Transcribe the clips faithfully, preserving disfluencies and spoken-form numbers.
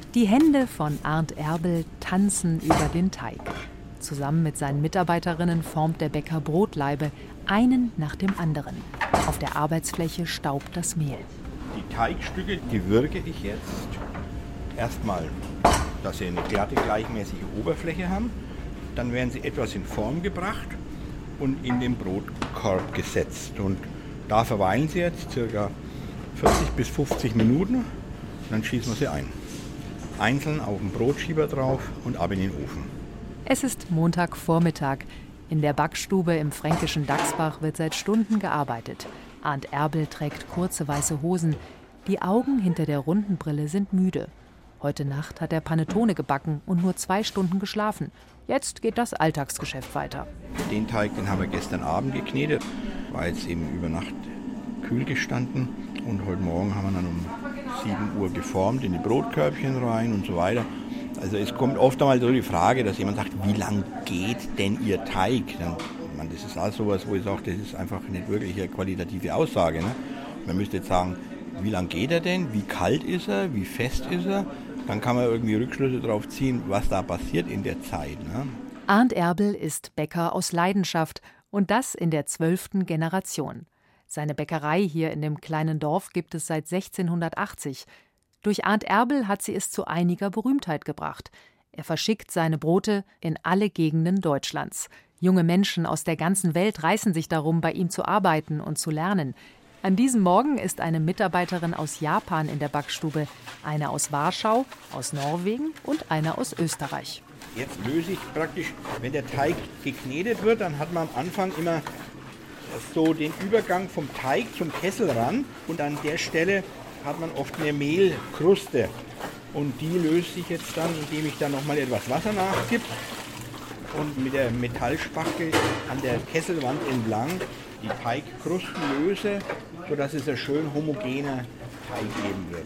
Die Hände von Arndt Erbel tanzen über den Teig. Zusammen mit seinen Mitarbeiterinnen formt der Bäcker Brotlaibe, einen nach dem anderen. Auf der Arbeitsfläche staubt das Mehl. Die Teigstücke, die würge ich jetzt erstmal, dass sie eine glatte, gleichmäßige Oberfläche haben. Dann werden sie etwas in Form gebracht und in den Brotkorb gesetzt. Und da verweilen sie jetzt ca. vierzig bis fünfzig Minuten und dann schießen wir sie ein. Einzeln auf den Brotschieber drauf und ab in den Ofen. Es ist Montagvormittag. In der Backstube im fränkischen Dachsbach wird seit Stunden gearbeitet. Arndt Erbel trägt kurze weiße Hosen. Die Augen hinter der runden Brille sind müde. Heute Nacht hat er Panettone gebacken und nur zwei Stunden geschlafen. Jetzt geht das Alltagsgeschäft weiter. Den Teig, den haben wir gestern Abend geknetet, war jetzt eben über Nacht kühl gestanden. Und heute Morgen haben wir dann um sieben Uhr geformt, in die Brotkörbchen rein und so weiter. Also es kommt oft einmal so die Frage, dass jemand sagt, wie lang geht denn Ihr Teig? Dann, man, das ist auch sowas, wo ich sage, das ist einfach nicht wirklich eine qualitative Aussage. Ne? Man müsste jetzt sagen, wie lang geht er denn? Wie kalt ist er? Wie fest ist er? Dann kann man irgendwie Rückschlüsse darauf ziehen, was da passiert in der Zeit. Ne? Arndt Erbel ist Bäcker aus Leidenschaft und das in der zwölften Generation. Seine Bäckerei hier in dem kleinen Dorf gibt es seit sechzehnhundertachtzig. Durch Arndt Erbel hat sie es zu einiger Berühmtheit gebracht. Er verschickt seine Brote in alle Gegenden Deutschlands. Junge Menschen aus der ganzen Welt reißen sich darum, bei ihm zu arbeiten und zu lernen. An diesem Morgen ist eine Mitarbeiterin aus Japan in der Backstube, eine aus Warschau, aus Norwegen und eine aus Österreich. Jetzt löse ich praktisch, wenn der Teig geknetet wird, dann hat man am Anfang immer so den Übergang vom Teig zum Kessel ran und an der Stelle hat man oft eine Mehlkruste und die löst sich jetzt dann, indem ich dann nochmal etwas Wasser nachgib und mit der Metallspachtel an der Kesselwand entlang die Teigkrusten löse, sodass es ein schön homogener Teig geben wird.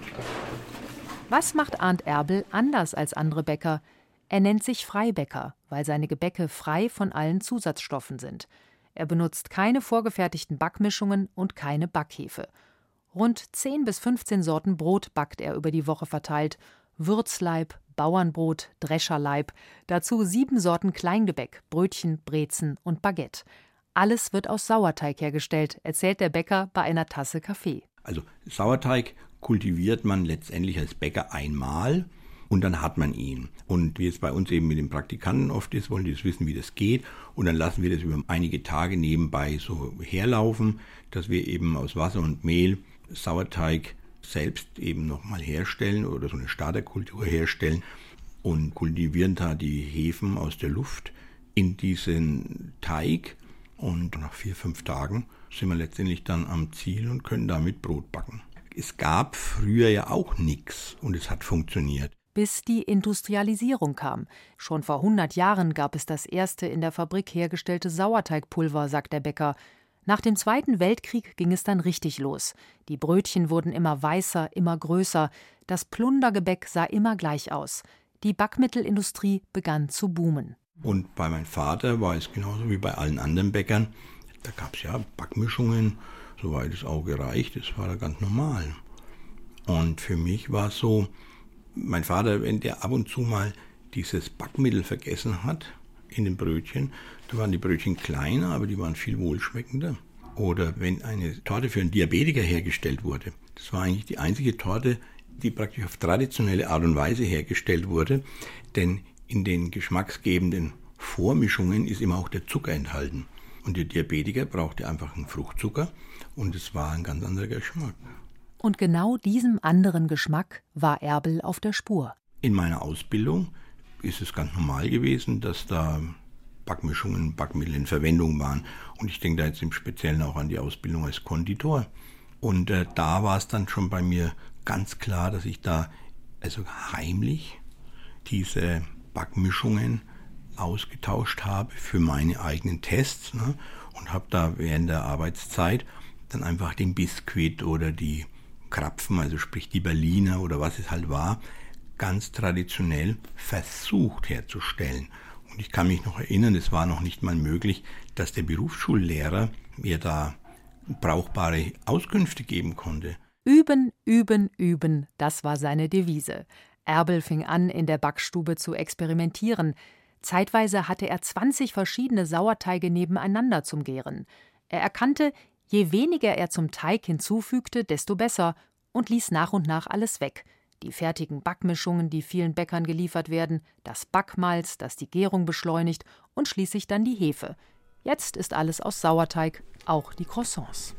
Was macht Arndt Erbel anders als andere Bäcker? Er nennt sich Freibäcker, weil seine Gebäcke frei von allen Zusatzstoffen sind. Er benutzt keine vorgefertigten Backmischungen und keine Backhefe. Rund zehn bis fünfzehn Sorten Brot backt er über die Woche verteilt. Würzleib, Bauernbrot, Drescherleib, dazu sieben Sorten Kleingebäck, Brötchen, Brezen und Baguette. Alles wird aus Sauerteig hergestellt, erzählt der Bäcker bei einer Tasse Kaffee. Also Sauerteig kultiviert man letztendlich als Bäcker einmal und dann hat man ihn. Und wie es bei uns eben mit den Praktikanten oft ist, wollen die das wissen, wie das geht. Und dann lassen wir das über einige Tage nebenbei so herlaufen, dass wir eben aus Wasser und Mehl Sauerteig selbst eben nochmal herstellen oder so eine Starterkultur herstellen und kultivieren da die Hefen aus der Luft in diesen Teig. Und nach vier, fünf Tagen sind wir letztendlich dann am Ziel und können damit Brot backen. Es gab früher ja auch nichts und es hat funktioniert. Bis die Industrialisierung kam. Schon vor hundert Jahren gab es das erste in der Fabrik hergestellte Sauerteigpulver, sagt der Bäcker. Nach dem Zweiten Weltkrieg ging es dann richtig los. Die Brötchen wurden immer weißer, immer größer. Das Plundergebäck sah immer gleich aus. Die Backmittelindustrie begann zu boomen. Und bei meinem Vater war es genauso wie bei allen anderen Bäckern. Da gab es ja Backmischungen, soweit das Auge reicht. Das war da ganz normal. Und für mich war es so, mein Vater, wenn der ab und zu mal dieses Backmittel vergessen hat in den Brötchen, da waren die Brötchen kleiner, aber die waren viel wohlschmeckender. Oder wenn eine Torte für einen Diabetiker hergestellt wurde, das war eigentlich die einzige Torte, die praktisch auf traditionelle Art und Weise hergestellt wurde, denn in den geschmacksgebenden Vormischungen ist immer auch der Zucker enthalten. Und der Diabetiker brauchte einfach einen Fruchtzucker und es war ein ganz anderer Geschmack. Und genau diesem anderen Geschmack war Erbel auf der Spur. In meiner Ausbildung ist es ganz normal gewesen, dass da Backmischungen, Backmittel in Verwendung waren. Und ich denke da jetzt im Speziellen auch an die Ausbildung als Konditor. Und äh, da war es dann schon bei mir ganz klar, dass ich da also heimlich diese Backmischungen ausgetauscht habe für meine eigenen Tests, ne? Und habe da während der Arbeitszeit dann einfach den Biskuit oder die Krapfen, also sprich die Berliner oder was es halt war, ganz traditionell versucht herzustellen. Und ich kann mich noch erinnern, es war noch nicht mal möglich, dass der Berufsschullehrer mir da brauchbare Auskünfte geben konnte. Üben, üben, üben, das war seine Devise. Erbel fing an, in der Backstube zu experimentieren. Zeitweise hatte er zwanzig verschiedene Sauerteige nebeneinander zum Gären. Er erkannte, je weniger er zum Teig hinzufügte, desto besser, und ließ nach und nach alles weg. Die fertigen Backmischungen, die vielen Bäckern geliefert werden, das Backmalz, das die Gärung beschleunigt, und schließlich dann die Hefe. Jetzt ist alles aus Sauerteig, auch die Croissants.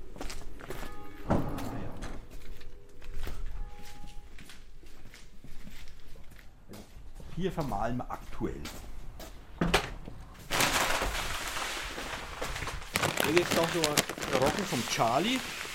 Hier vermahlen wir aktuell. Hier ist jetzt noch so ein Roggen vom Charlie.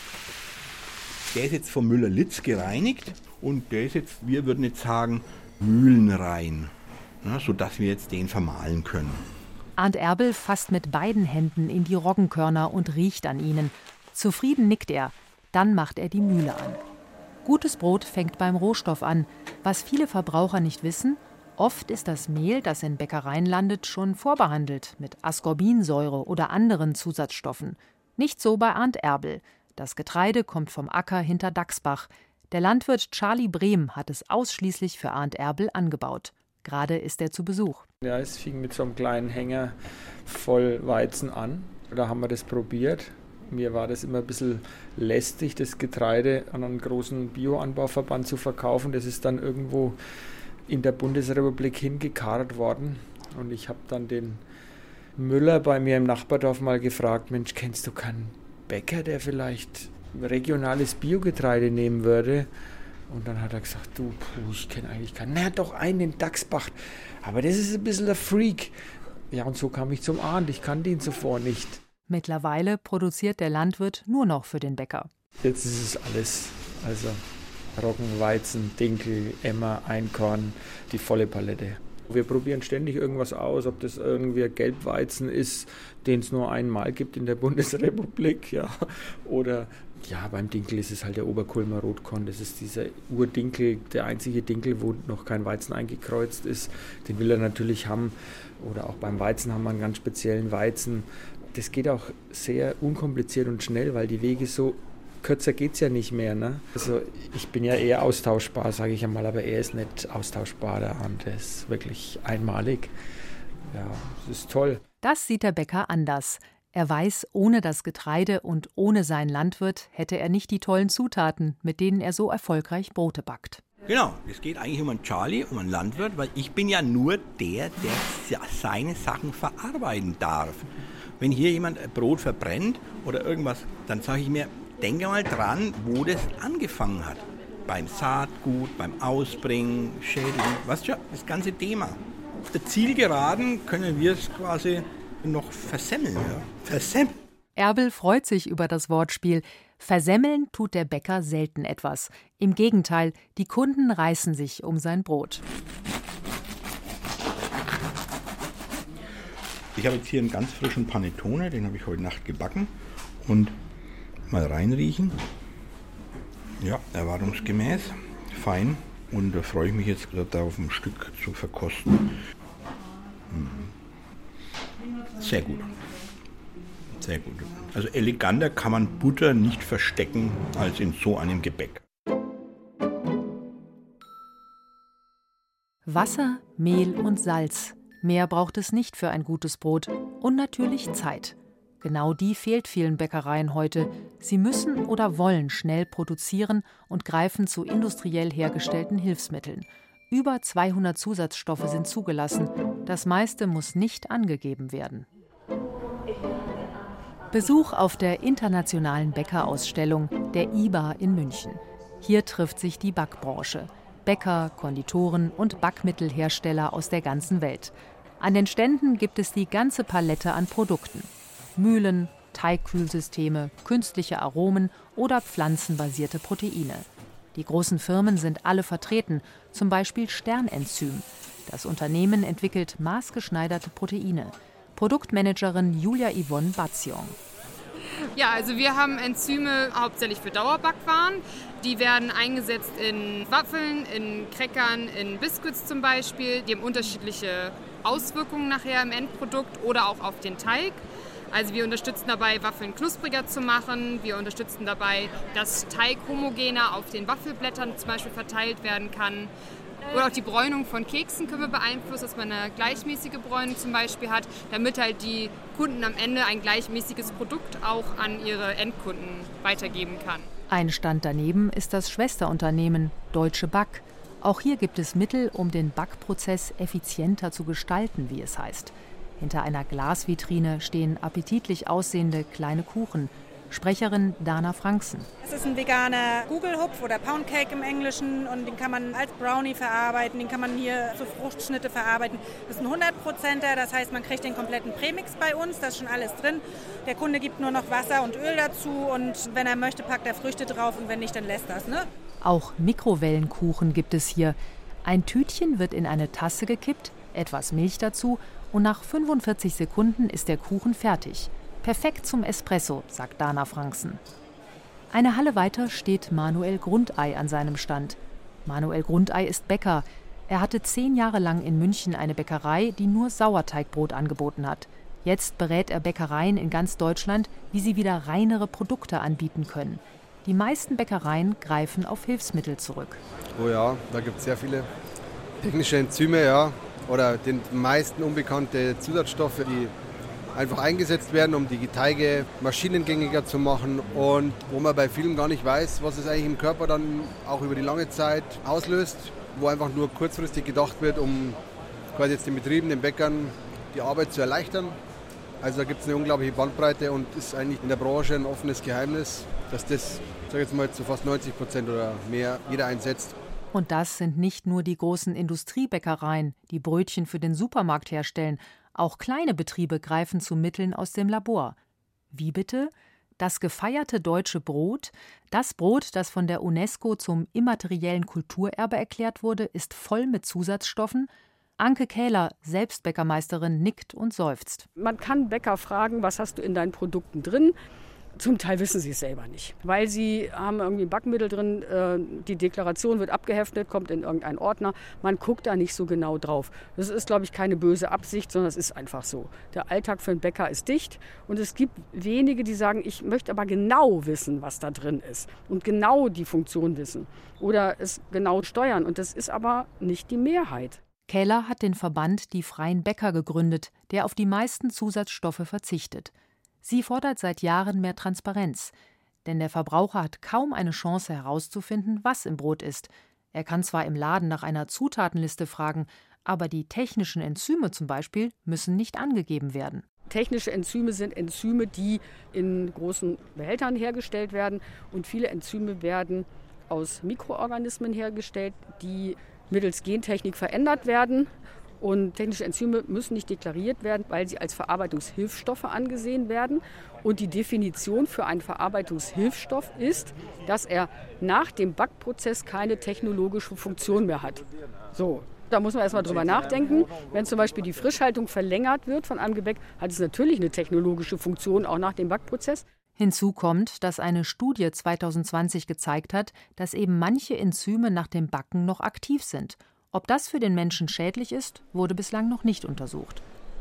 Der ist jetzt vom Müller-Litz gereinigt und der ist jetzt, wir würden jetzt sagen, mühlenrein, ne, sodass wir jetzt den vermahlen können. Arndt Erbel fasst mit beiden Händen in die Roggenkörner und riecht an ihnen. Zufrieden nickt er, dann macht er die Mühle an. Gutes Brot fängt beim Rohstoff an. Was viele Verbraucher nicht wissen: Oft ist das Mehl, das in Bäckereien landet, schon vorbehandelt mit Ascorbinsäure oder anderen Zusatzstoffen. Nicht so bei Arndt Erbel. Das Getreide kommt vom Acker hinter Dachsbach. Der Landwirt Charlie Brehm hat es ausschließlich für Arndt Erbel angebaut. Gerade ist er zu Besuch. Ja, es fing mit so einem kleinen Hänger voll Weizen an. Da haben wir das probiert. Mir war das immer ein bisschen lästig, das Getreide an einen großen Bioanbauverband zu verkaufen. Das ist dann irgendwo in der Bundesrepublik hingekarrt worden. Und ich habe dann den Müller bei mir im Nachbardorf mal gefragt: Mensch, kennst du keinen Bäcker, der vielleicht regionales Biogetreide nehmen würde? Und dann hat er gesagt: Du, puh, ich kenne eigentlich keinen. Na, doch einen in Dachsbach. Aber das ist ein bisschen ein Freak. Ja, und so kam ich zum Arndt. Ich kannte ihn zuvor nicht. Mittlerweile produziert der Landwirt nur noch für den Bäcker. Jetzt ist es alles. Also Roggen, Weizen, Dinkel, Emmer, Einkorn, die volle Palette. Wir probieren ständig irgendwas aus, ob das irgendwie Gelbweizen ist, den es nur einmal gibt in der Bundesrepublik, ja. Oder ja, beim Dinkel ist es halt der Oberkulmer Rotkorn. Das ist dieser Urdinkel, der einzige Dinkel, wo noch kein Weizen eingekreuzt ist. Den will er natürlich haben. Oder auch beim Weizen haben wir einen ganz speziellen Weizen. Das geht auch sehr unkompliziert und schnell, weil die Wege so kürzer geht es ja nicht mehr. Ne? Also ich bin ja eher austauschbar, sage ich einmal, aber er ist nicht austauschbar, der Arndt. Er ist wirklich einmalig. Ja, das ist toll. Das sieht der Bäcker anders. Er weiß, ohne das Getreide und ohne seinen Landwirt hätte er nicht die tollen Zutaten, mit denen er so erfolgreich Brote backt. Genau, es geht eigentlich um einen Charlie, um einen Landwirt, weil ich bin ja nur der, der seine Sachen verarbeiten darf. Wenn hier jemand Brot verbrennt oder irgendwas, dann sage ich mir: Denke mal dran, wo das angefangen hat. Beim Saatgut, beim Ausbringen, Schädigen, weißt du, das ganze Thema. Auf der Zielgeraden können wir es quasi noch versemmeln. Ja? Versemmeln. Erbel freut sich über das Wortspiel. Versemmeln tut der Bäcker selten etwas. Im Gegenteil, die Kunden reißen sich um sein Brot. Ich habe jetzt hier einen ganz frischen Panettone, den habe ich heute Nacht gebacken. Und mal reinriechen. Ja, erwartungsgemäß. Fein. Und da freue ich mich jetzt gerade darauf, ein Stück zu verkosten. Sehr gut. Sehr gut. Also eleganter kann man Butter nicht verstecken als in so einem Gebäck. Wasser, Mehl und Salz. Mehr braucht es nicht für ein gutes Brot. Und natürlich Zeit. Genau die fehlt vielen Bäckereien heute. Sie müssen oder wollen schnell produzieren und greifen zu industriell hergestellten Hilfsmitteln. Über zweihundert Zusatzstoffe sind zugelassen. Das meiste muss nicht angegeben werden. Besuch auf der internationalen Bäckerausstellung, der I B A in München. Hier trifft sich die Backbranche. Bäcker, Konditoren und Backmittelhersteller aus der ganzen Welt. An den Ständen gibt es die ganze Palette an Produkten. Mühlen, Teigkühlsysteme, künstliche Aromen oder pflanzenbasierte Proteine. Die großen Firmen sind alle vertreten, zum Beispiel Sternenzym. Das Unternehmen entwickelt maßgeschneiderte Proteine. Produktmanagerin Julia Yvonne Batzion. Ja, also wir haben Enzyme hauptsächlich für Dauerbackwaren. Die werden eingesetzt in Waffeln, in Crackern, in Biscuits zum Beispiel. Die haben unterschiedliche Auswirkungen nachher im Endprodukt oder auch auf den Teig. Also wir unterstützen dabei, Waffeln knuspriger zu machen. Wir unterstützen dabei, dass Teig homogener auf den Waffelblättern zum Beispiel verteilt werden kann. Oder auch die Bräunung von Keksen können wir beeinflussen, dass man eine gleichmäßige Bräunung zum Beispiel hat, damit halt die Kunden am Ende ein gleichmäßiges Produkt auch an ihre Endkunden weitergeben kann. Ein Stand daneben ist das Schwesterunternehmen Deutsche Back. Auch hier gibt es Mittel, um den Backprozess effizienter zu gestalten, wie es heißt. Hinter einer Glasvitrine stehen appetitlich aussehende kleine Kuchen. Sprecherin Dana Franksen. Es ist ein veganer Gugelhupf oder Poundcake im Englischen und den kann man als Brownie verarbeiten, den kann man hier für Fruchtschnitte verarbeiten. Das ist ein hundert Prozenter, das heißt, man kriegt den kompletten Prämix bei uns, da ist schon alles drin. Der Kunde gibt nur noch Wasser und Öl dazu und wenn er möchte, packt er Früchte drauf und wenn nicht, dann lässt das. Ne? Auch Mikrowellenkuchen gibt es hier. Ein Tütchen wird in eine Tasse gekippt, etwas Milch dazu und nach fünfundvierzig Sekunden ist der Kuchen fertig. Perfekt zum Espresso, sagt Dana Franksen. Eine Halle weiter steht Manuel Grundei an seinem Stand. Manuel Grundei ist Bäcker. Er hatte zehn Jahre lang in München eine Bäckerei, die nur Sauerteigbrot angeboten hat. Jetzt berät er Bäckereien in ganz Deutschland, wie sie wieder reinere Produkte anbieten können. Die meisten Bäckereien greifen auf Hilfsmittel zurück. Oh ja, da gibt es sehr viele technische Enzyme, ja, oder den meisten unbekannte Zusatzstoffe, die einfach eingesetzt werden, um die Teige maschinengängiger zu machen und wo man bei vielen gar nicht weiß, was es eigentlich im Körper dann auch über die lange Zeit auslöst, wo einfach nur kurzfristig gedacht wird, um quasi jetzt den Betrieben, den Bäckern die Arbeit zu erleichtern. Also da gibt es eine unglaubliche Bandbreite und ist eigentlich in der Branche ein offenes Geheimnis, dass das, ich sage jetzt mal, zu fast neunzig Prozent oder mehr jeder einsetzt. Und das sind nicht nur die großen Industriebäckereien, die Brötchen für den Supermarkt herstellen. Auch kleine Betriebe greifen zu Mitteln aus dem Labor. Wie bitte? Das gefeierte deutsche Brot, das Brot, das von der UNESCO zum immateriellen Kulturerbe erklärt wurde, ist voll mit Zusatzstoffen. Anke Kähler, selbst Bäckermeisterin, nickt und seufzt. Man kann Bäcker fragen, was hast du in deinen Produkten drin? Zum Teil wissen sie es selber nicht, weil sie haben irgendwie ein Backmittel drin, die Deklaration wird abgeheftet, kommt in irgendeinen Ordner, man guckt da nicht so genau drauf. Das ist, glaube ich, keine böse Absicht, sondern es ist einfach so. Der Alltag für einen Bäcker ist dicht und es gibt wenige, die sagen, ich möchte aber genau wissen, was da drin ist und genau die Funktion wissen oder es genau steuern und das ist aber nicht die Mehrheit. Kähler hat den Verband Die Freien Bäcker gegründet, der auf die meisten Zusatzstoffe verzichtet. Sie fordert seit Jahren mehr Transparenz, denn der Verbraucher hat kaum eine Chance herauszufinden, was im Brot ist. Er kann zwar im Laden nach einer Zutatenliste fragen, aber die technischen Enzyme zum Beispiel müssen nicht angegeben werden. Technische Enzyme sind Enzyme, die in großen Behältern hergestellt werden und viele Enzyme werden aus Mikroorganismen hergestellt, die mittels Gentechnik verändert werden. Und technische Enzyme müssen nicht deklariert werden, weil sie als Verarbeitungshilfsstoffe angesehen werden. Und die Definition für einen Verarbeitungshilfstoff ist, dass er nach dem Backprozess keine technologische Funktion mehr hat. So, da muss man erstmal drüber nachdenken. Wenn zum Beispiel die Frischhaltung verlängert wird von einem Gebäck, hat es natürlich eine technologische Funktion, auch nach dem Backprozess. Hinzu kommt, dass eine Studie zwanzig zwanzig gezeigt hat, dass eben manche Enzyme nach dem Backen noch aktiv sind. Ob das für den Menschen schädlich ist, wurde bislang noch nicht untersucht.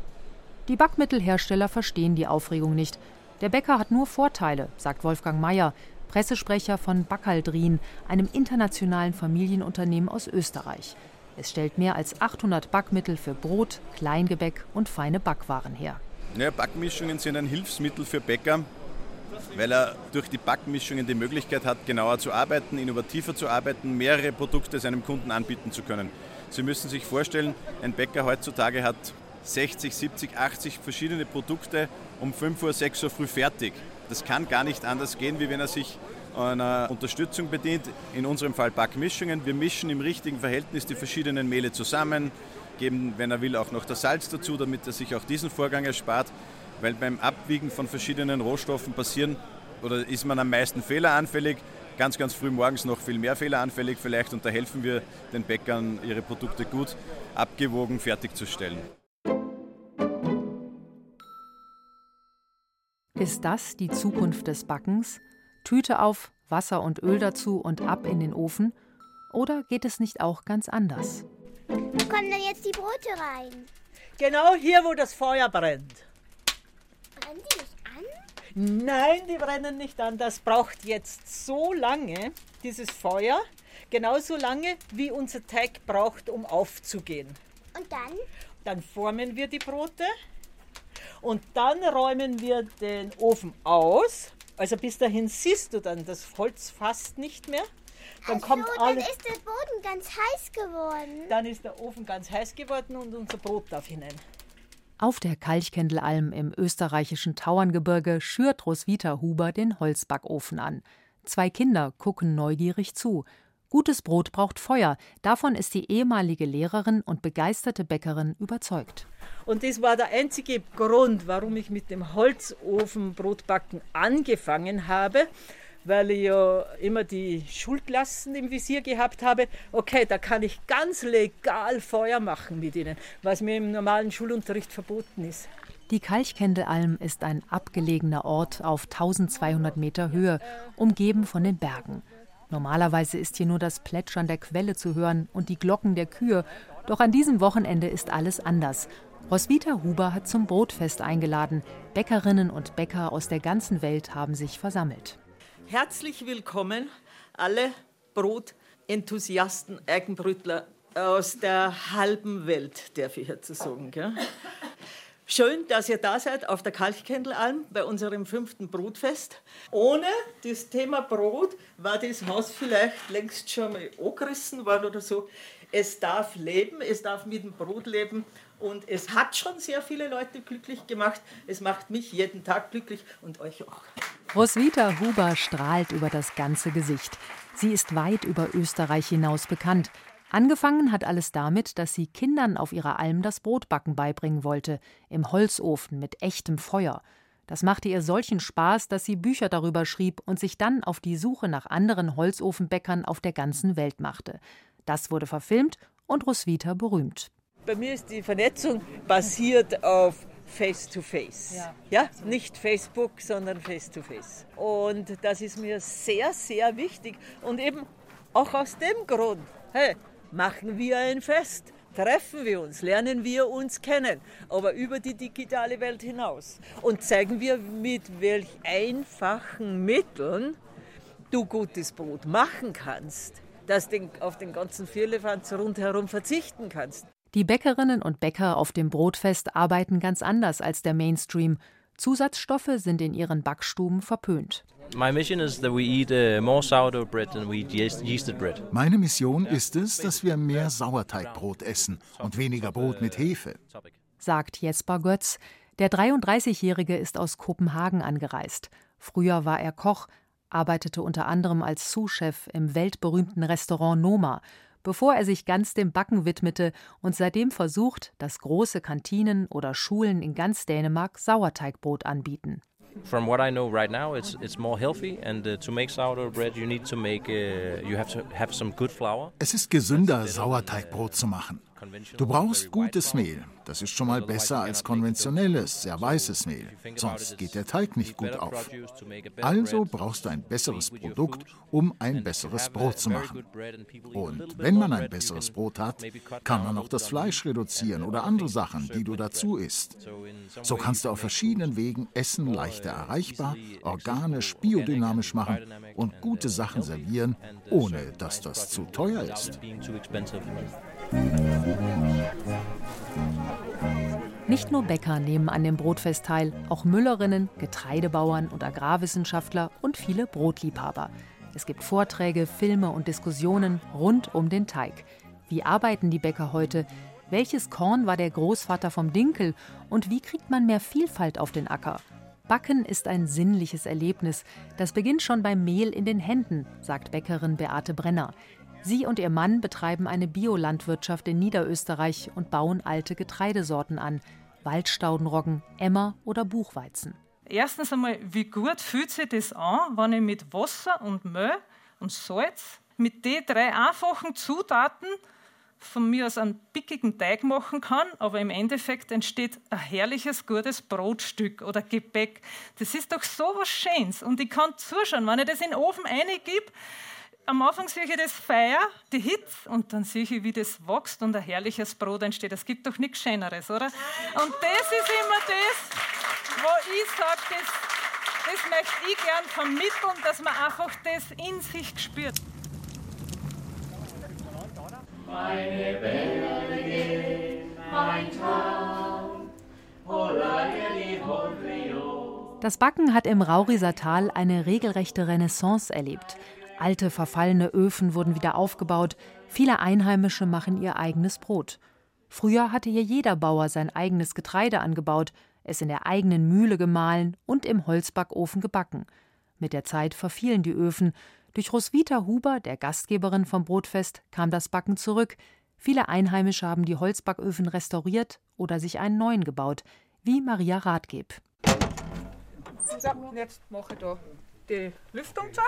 Die Backmittelhersteller verstehen die Aufregung nicht. Der Bäcker hat nur Vorteile, sagt Wolfgang Meyer, Pressesprecher von Backaldrin, einem internationalen Familienunternehmen aus Österreich. Es stellt mehr als achthundert Backmittel für Brot, Kleingebäck und feine Backwaren her. Ja, Backmischungen sind ein Hilfsmittel für Bäcker, weil er durch die Backmischungen die Möglichkeit hat, genauer zu arbeiten, innovativer zu arbeiten, mehrere Produkte seinem Kunden anbieten zu können. Sie müssen sich vorstellen, ein Bäcker heutzutage hat sechzig, siebzig, achtzig verschiedene Produkte um fünf Uhr, sechs Uhr früh fertig. Das kann gar nicht anders gehen, wie wenn er sich einer Unterstützung bedient, in unserem Fall Backmischungen. Wir mischen im richtigen Verhältnis die verschiedenen Mehle zusammen, geben, wenn er will, auch noch das Salz dazu, damit er sich auch diesen Vorgang erspart. Weil beim Abwiegen von verschiedenen Rohstoffen passieren oder ist man am meisten fehleranfällig, ganz, ganz früh morgens noch viel mehr fehleranfällig vielleicht und da helfen wir den Bäckern, ihre Produkte gut abgewogen fertigzustellen. Ist das die Zukunft des Backens? Tüte auf, Wasser und Öl dazu und ab in den Ofen? Oder geht es nicht auch ganz anders? Wo kommen denn jetzt die Brote rein? Genau hier, wo das Feuer brennt. brennen die nicht an? Nein, die brennen nicht an. Das braucht jetzt so lange, dieses Feuer, genauso lange, wie unser Teig braucht, um aufzugehen. Und dann? Dann formen wir die Brote und dann räumen wir den Ofen aus. Also bis dahin siehst du dann das Holz fast nicht mehr. Dann, also, kommt dann alle, ist der Boden ganz heiß geworden. Dann ist der Ofen ganz heiß geworden und unser Brot darf hinein. Auf der Kalchkendelalm im österreichischen Tauerngebirge schürt Roswitha Huber den Holzbackofen an. Zwei Kinder gucken neugierig zu. Gutes Brot braucht Feuer. Davon ist die ehemalige Lehrerin und begeisterte Bäckerin überzeugt. Und das war der einzige Grund, warum ich mit dem Holzofenbrotbacken angefangen habe, weil ich ja immer die Schulklassen im Visier gehabt habe. Okay, da kann ich ganz legal Feuer machen mit ihnen, was mir im normalen Schulunterricht verboten ist. Die Kalchkendelalm ist ein abgelegener Ort auf tausendzweihundert Meter Höhe, umgeben von den Bergen. Normalerweise ist hier nur das Plätschern der Quelle zu hören und die Glocken der Kühe. Doch an diesem Wochenende ist alles anders. Roswitha Huber hat zum Brotfest eingeladen. Bäckerinnen und Bäcker aus der ganzen Welt haben sich versammelt. Herzlich willkommen, alle Brotenthusiasten, Eigenbrötler aus der halben Welt, darf ich jetzt sagen. Gell? Schön, dass ihr da seid auf der Kalchkendelalm bei unserem fünften Brotfest. Ohne das Thema Brot war das Haus vielleicht längst schon mal angerissen worden oder so. Es darf leben, es darf mit dem Brot leben und es hat schon sehr viele Leute glücklich gemacht. Es macht mich jeden Tag glücklich und euch auch. Roswitha Huber strahlt über das ganze Gesicht. Sie ist weit über Österreich hinaus bekannt. Angefangen hat alles damit, dass sie Kindern auf ihrer Alm das Brotbacken beibringen wollte, im Holzofen mit echtem Feuer. Das machte ihr solchen Spaß, dass sie Bücher darüber schrieb und sich dann auf die Suche nach anderen Holzofenbäckern auf der ganzen Welt machte. Das wurde verfilmt und Roswitha berühmt. Bei mir ist die Vernetzung basiert auf Face-to-Face. Ja. Ja, nicht Facebook, sondern Face-to-Face. Und das ist mir sehr, sehr wichtig. Und eben auch aus dem Grund, hey, machen wir ein Fest, treffen wir uns, lernen wir uns kennen, aber über die digitale Welt hinaus. Und zeigen wir, mit welch einfachen Mitteln du gutes Brot machen kannst, dass du auf den ganzen Firlefanz rundherum verzichten kannst. Die Bäckerinnen und Bäcker auf dem Brotfest arbeiten ganz anders als der Mainstream. Zusatzstoffe sind in ihren Backstuben verpönt. Meine Mission ist es, dass wir mehr Sauerteigbrot essen und weniger Brot mit Hefe, sagt Jesper Götz. Der dreiunddreißigjährige ist aus Kopenhagen angereist. Früher war er Koch, arbeitete unter anderem als Sous-Chef im weltberühmten Restaurant Noma, bevor er sich ganz dem Backen widmete und seitdem versucht, dass große Kantinen oder Schulen in ganz Dänemark Sauerteigbrot anbieten. From what I know right now, it's it's more healthy, and uh, to make sourdough bread, you need to make uh, you have to have some good flour. Es ist gesünder, Sauerteigbrot zu machen. Du brauchst gutes Mehl. Das ist schon mal besser als konventionelles, sehr weißes Mehl. Sonst geht der Teig nicht gut auf. Also brauchst du ein besseres Produkt, um ein besseres Brot zu machen. Und wenn man ein besseres Brot hat, kann man auch das Fleisch reduzieren oder andere Sachen, die du dazu isst. So kannst du auf verschiedenen Wegen Essen leichter erreichbar, organisch, biodynamisch machen und gute Sachen servieren, ohne dass das zu teuer ist. Nicht nur Bäcker nehmen an dem Brotfest teil, auch Müllerinnen, Getreidebauern und Agrarwissenschaftler und viele Brotliebhaber. Es gibt Vorträge, Filme und Diskussionen rund um den Teig. Wie arbeiten die Bäcker heute? Welches Korn war der Großvater vom Dinkel? Und wie kriegt man mehr Vielfalt auf den Acker? Backen ist ein sinnliches Erlebnis. Das beginnt schon beim Mehl in den Händen, sagt Bäckerin Beate Brenner. Sie und ihr Mann betreiben eine Biolandwirtschaft in Niederösterreich und bauen alte Getreidesorten an. Waldstaudenroggen, Emmer oder Buchweizen. Erstens einmal, wie gut fühlt sich das an, wenn ich mit Wasser und Mehl und Salz mit den drei einfachen Zutaten von mir aus einen pickigen Teig machen kann, aber im Endeffekt entsteht ein herrliches, gutes Brotstück oder Gebäck. Das ist doch so was Schönes und ich kann zuschauen, wenn ich das in den Ofen reingebe. Am Anfang sehe ich das Feuer, die Hitze und dann sehe ich, wie das wächst und ein herrliches Brot entsteht. Es gibt doch nichts Schöneres, oder? Und das ist immer das, wo ich sage, das, das möchte ich gern vermitteln, dass man einfach das in sich spürt. Meine Berge, mein Traum, oh Lageli, Honrio. Das Backen hat im Rauriser Tal eine regelrechte Renaissance erlebt. Alte, verfallene Öfen wurden wieder aufgebaut. Viele Einheimische machen ihr eigenes Brot. Früher hatte hier jeder Bauer sein eigenes Getreide angebaut, es in der eigenen Mühle gemahlen und im Holzbackofen gebacken. Mit der Zeit verfielen die Öfen. Durch Roswitha Huber, der Gastgeberin vom Brotfest, kam das Backen zurück. Viele Einheimische haben die Holzbacköfen restauriert oder sich einen neuen gebaut, wie Maria Rathgeb. So, jetzt mache ich da die Lüftung zu.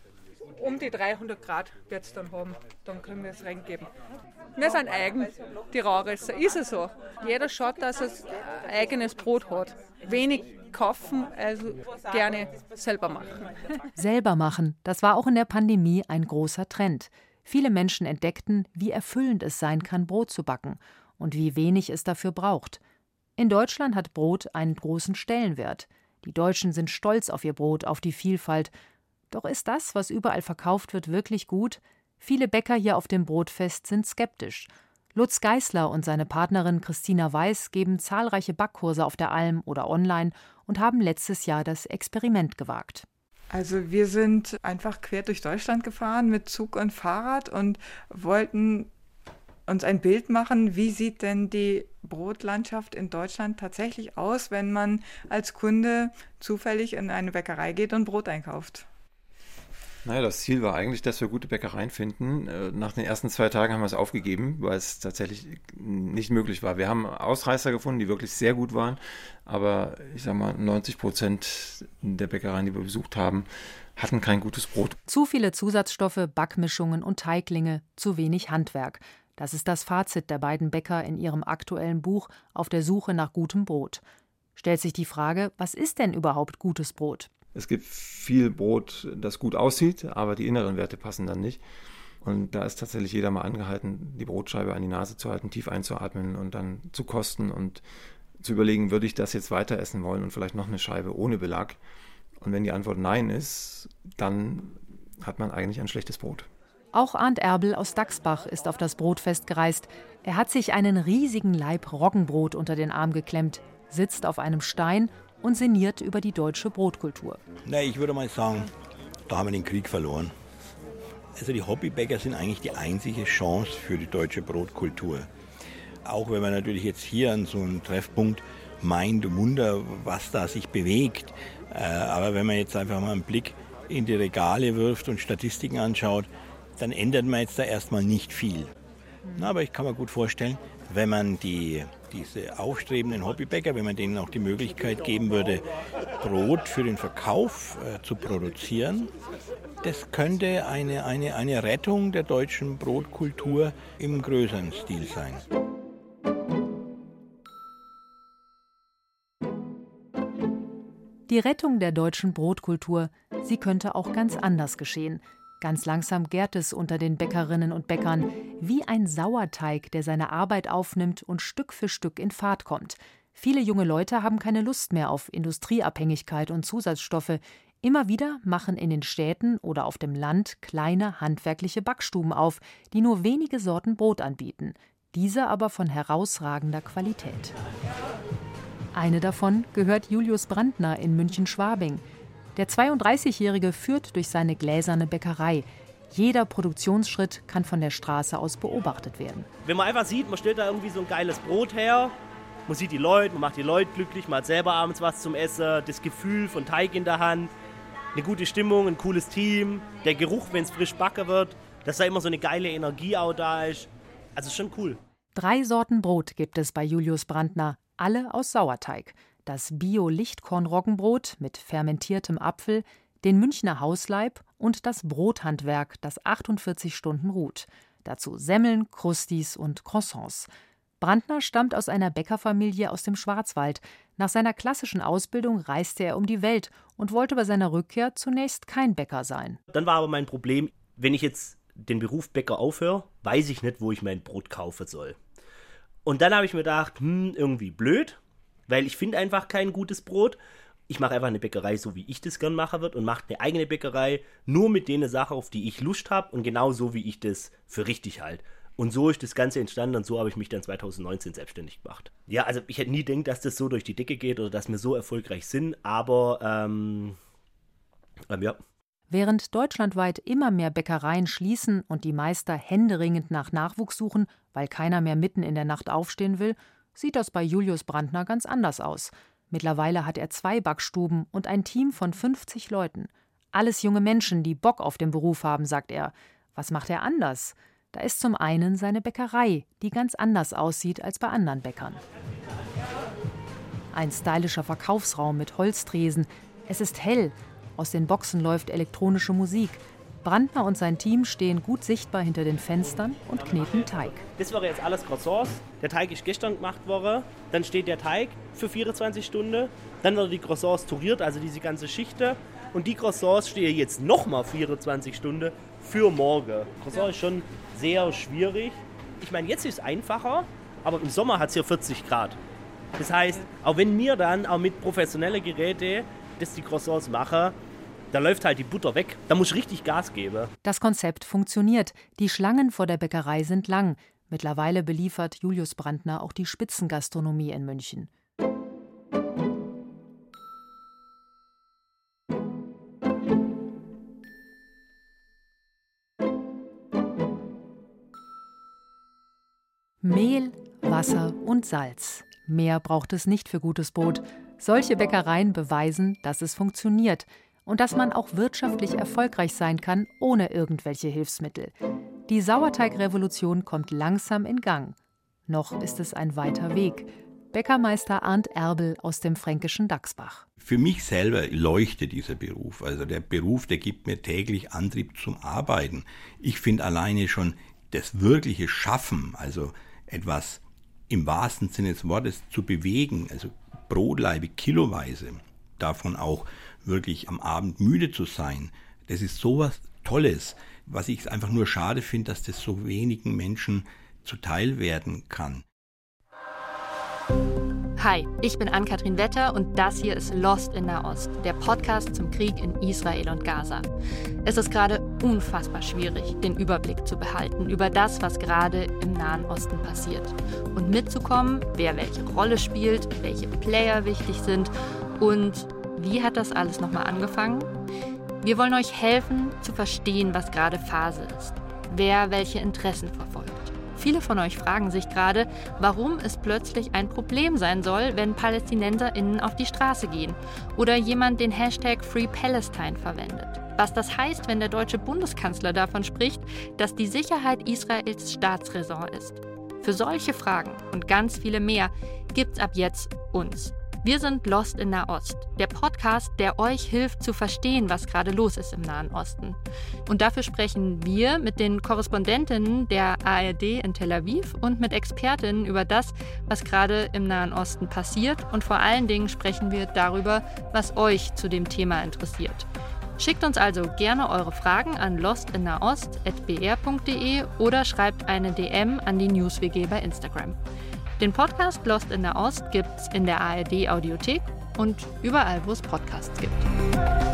Um die dreihundert Grad wird es dann haben. Dann können wir es reingeben. Wir sind eigen, die Raurisser. Ist es so. Jeder schaut, dass er eigenes Brot hat. Wenig kaufen, also gerne selber machen. Selber machen, das war auch in der Pandemie ein großer Trend. Viele Menschen entdeckten, wie erfüllend es sein kann, Brot zu backen und wie wenig es dafür braucht. In Deutschland hat Brot einen großen Stellenwert. Die Deutschen sind stolz auf ihr Brot, auf die Vielfalt. Doch ist das, was überall verkauft wird, wirklich gut? Viele Bäcker hier auf dem Brotfest sind skeptisch. Lutz Geißler und seine Partnerin Christina Weiß geben zahlreiche Backkurse auf der Alm oder online und haben letztes Jahr das Experiment gewagt. Also wir sind einfach quer durch Deutschland gefahren mit Zug und Fahrrad und wollten uns ein Bild machen, wie sieht denn die Brotlandschaft in Deutschland tatsächlich aus, wenn man als Kunde zufällig in eine Bäckerei geht und Brot einkauft. Naja, das Ziel war eigentlich, dass wir gute Bäckereien finden. Nach den ersten zwei Tagen haben wir es aufgegeben, weil es tatsächlich nicht möglich war. Wir haben Ausreißer gefunden, die wirklich sehr gut waren, aber ich sag mal, neunzig Prozent der Bäckereien, die wir besucht haben, hatten kein gutes Brot. Zu viele Zusatzstoffe, Backmischungen und Teiglinge, zu wenig Handwerk. Das ist das Fazit der beiden Bäcker in ihrem aktuellen Buch Auf der Suche nach gutem Brot. Stellt sich die Frage, was ist denn überhaupt gutes Brot? Es gibt viel Brot, das gut aussieht, aber die inneren Werte passen dann nicht. Und da ist tatsächlich jeder mal angehalten, die Brotscheibe an die Nase zu halten, tief einzuatmen und dann zu kosten und zu überlegen, würde ich das jetzt weiter essen wollen und vielleicht noch eine Scheibe ohne Belag. Und wenn die Antwort Nein ist, dann hat man eigentlich ein schlechtes Brot. Auch Arndt Erbel aus Dachsbach ist auf das Brotfest gereist. Er hat sich einen riesigen Laib Roggenbrot unter den Arm geklemmt, sitzt auf einem Stein und sinniert über die deutsche Brotkultur. Na, ich würde mal sagen, da haben wir den Krieg verloren. Also die Hobbybäcker sind eigentlich die einzige Chance für die deutsche Brotkultur. Auch wenn man natürlich jetzt hier an so einem Treffpunkt meint, Wunder, was da sich bewegt. Äh, aber wenn man jetzt einfach mal einen Blick in die Regale wirft und Statistiken anschaut, dann ändert man jetzt da erstmal nicht viel. Na, aber ich kann mir gut vorstellen, wenn man die, diese aufstrebenden Hobbybäcker, wenn man denen auch die Möglichkeit geben würde, Brot für den Verkauf äh, zu produzieren, das könnte eine, eine, eine Rettung der deutschen Brotkultur im größeren Stil sein. Die Rettung der deutschen Brotkultur, sie könnte auch ganz anders geschehen. Ganz langsam gärt es unter den Bäckerinnen und Bäckern, wie ein Sauerteig, der seine Arbeit aufnimmt und Stück für Stück in Fahrt kommt. Viele junge Leute haben keine Lust mehr auf Industrieabhängigkeit und Zusatzstoffe. Immer wieder machen in den Städten oder auf dem Land kleine handwerkliche Backstuben auf, die nur wenige Sorten Brot anbieten, diese aber von herausragender Qualität. Eine davon gehört Julius Brandner in München-Schwabing. Der zweiunddreißigjährige führt durch seine gläserne Bäckerei. Jeder Produktionsschritt kann von der Straße aus beobachtet werden. Wenn man einfach sieht, man stellt da irgendwie so ein geiles Brot her, man sieht die Leute, man macht die Leute glücklich, man hat selber abends was zum Essen, das Gefühl von Teig in der Hand, eine gute Stimmung, ein cooles Team, der Geruch, wenn es frisch backen wird, dass da immer so eine geile Energie auch da ist. Also schon cool. Drei Sorten Brot gibt es bei Julius Brandner, alle aus Sauerteig. Das Bio-Lichtkorn-Roggenbrot mit fermentiertem Apfel, den Münchner Hausleib und das Brothandwerk, das achtundvierzig Stunden ruht. Dazu Semmeln, Krustis und Croissants. Brandner stammt aus einer Bäckerfamilie aus dem Schwarzwald. Nach seiner klassischen Ausbildung reiste er um die Welt und wollte bei seiner Rückkehr zunächst kein Bäcker sein. Dann war aber mein Problem, wenn ich jetzt den Beruf Bäcker aufhöre, weiß ich nicht, wo ich mein Brot kaufen soll. Und dann habe ich mir gedacht, hm, irgendwie blöd. weil ich finde einfach kein gutes Brot. Ich mache einfach eine Bäckerei, so wie ich das gern machen würde und mache eine eigene Bäckerei nur mit den Sachen, auf die ich Lust habe und genau so, wie ich das für richtig halte. Und so ist das Ganze entstanden und so habe ich mich dann zwanzig neunzehn selbstständig gemacht. Ja, also ich hätte nie gedacht, dass das so durch die Decke geht oder dass wir so erfolgreich sind, aber ähm, ähm, ja. Während deutschlandweit immer mehr Bäckereien schließen und die Meister händeringend nach Nachwuchs suchen, weil keiner mehr mitten in der Nacht aufstehen will, sieht das bei Julius Brandner ganz anders aus. Mittlerweile hat er zwei Backstuben und ein Team von fünfzig Leuten. Alles junge Menschen, die Bock auf den Beruf haben, sagt er. Was macht er anders? Da ist zum einen seine Bäckerei, die ganz anders aussieht als bei anderen Bäckern. Ein stylischer Verkaufsraum mit Holztresen. Es ist hell. Aus den Boxen läuft elektronische Musik. Brandner und sein Team stehen gut sichtbar hinter den Fenstern und kneten Teig. Das wäre jetzt alles Croissants. Der Teig ist gestern gemacht worden. Dann steht der Teig für vierundzwanzig Stunden. Dann werden die Croissants touriert, also diese ganze Schichte. Und die Croissants stehen jetzt nochmal vierundzwanzig Stunden für morgen. Croissant ist schon sehr schwierig. Ich meine, jetzt ist es einfacher, aber im Sommer hat es hier vierzig Grad. Das heißt, auch wenn wir dann auch mit professionellen Geräten das die Croissants machen, da läuft halt die Butter weg. Da muss ich richtig Gas geben. Das Konzept funktioniert. Die Schlangen vor der Bäckerei sind lang. Mittlerweile beliefert Julius Brandner auch die Spitzengastronomie in München. Mehl, Wasser und Salz. Mehr braucht es nicht für gutes Brot. Solche Bäckereien beweisen, dass es funktioniert und dass man auch wirtschaftlich erfolgreich sein kann, ohne irgendwelche Hilfsmittel. Die Sauerteigrevolution kommt langsam in Gang. Noch ist es ein weiter Weg. Bäckermeister Arndt Erbel aus dem fränkischen Dachsbach. Für mich selber leuchtet dieser Beruf. Also der Beruf, der gibt mir täglich Antrieb zum Arbeiten. Ich finde alleine schon das wirkliche Schaffen, also etwas im wahrsten Sinne des Wortes zu bewegen, also Brotlaibe kiloweise, davon auch wirklich am Abend müde zu sein, das ist sowas Tolles, was ich einfach nur schade finde, dass das so wenigen Menschen zuteil werden kann. Hi, ich bin Ann-Kathrin Wetter und das hier ist Lost in Nahost, der Podcast zum Krieg in Israel und Gaza. Es ist gerade unfassbar schwierig, den Überblick zu behalten über das, was gerade im Nahen Osten passiert. Und mitzukommen, wer welche Rolle spielt, welche Player wichtig sind und wie hat das alles nochmal angefangen? Wir wollen euch helfen, zu verstehen, was gerade Phase ist, wer welche Interessen verfolgt. Viele von euch fragen sich gerade, warum es plötzlich ein Problem sein soll, wenn PalästinenserInnen auf die Straße gehen oder jemand den Hashtag Free Palestine verwendet. Was das heißt, wenn der deutsche Bundeskanzler davon spricht, dass die Sicherheit Israels Staatsräson ist. Für solche Fragen und ganz viele mehr gibt's ab jetzt uns. Wir sind Lost in Nahost, der Podcast, der euch hilft zu verstehen, was gerade los ist im Nahen Osten. Und dafür sprechen wir mit den Korrespondentinnen der A R D in Tel Aviv und mit Expertinnen über das, was gerade im Nahen Osten passiert. Und vor allen Dingen sprechen wir darüber, was euch zu dem Thema interessiert. Schickt uns also gerne eure Fragen an lostinnahost at b r punkt d e oder schreibt eine D M an die News W G bei Instagram. Den Podcast Lost in Nahost gibt's in der A R D Audiothek und überall, wo es Podcasts gibt.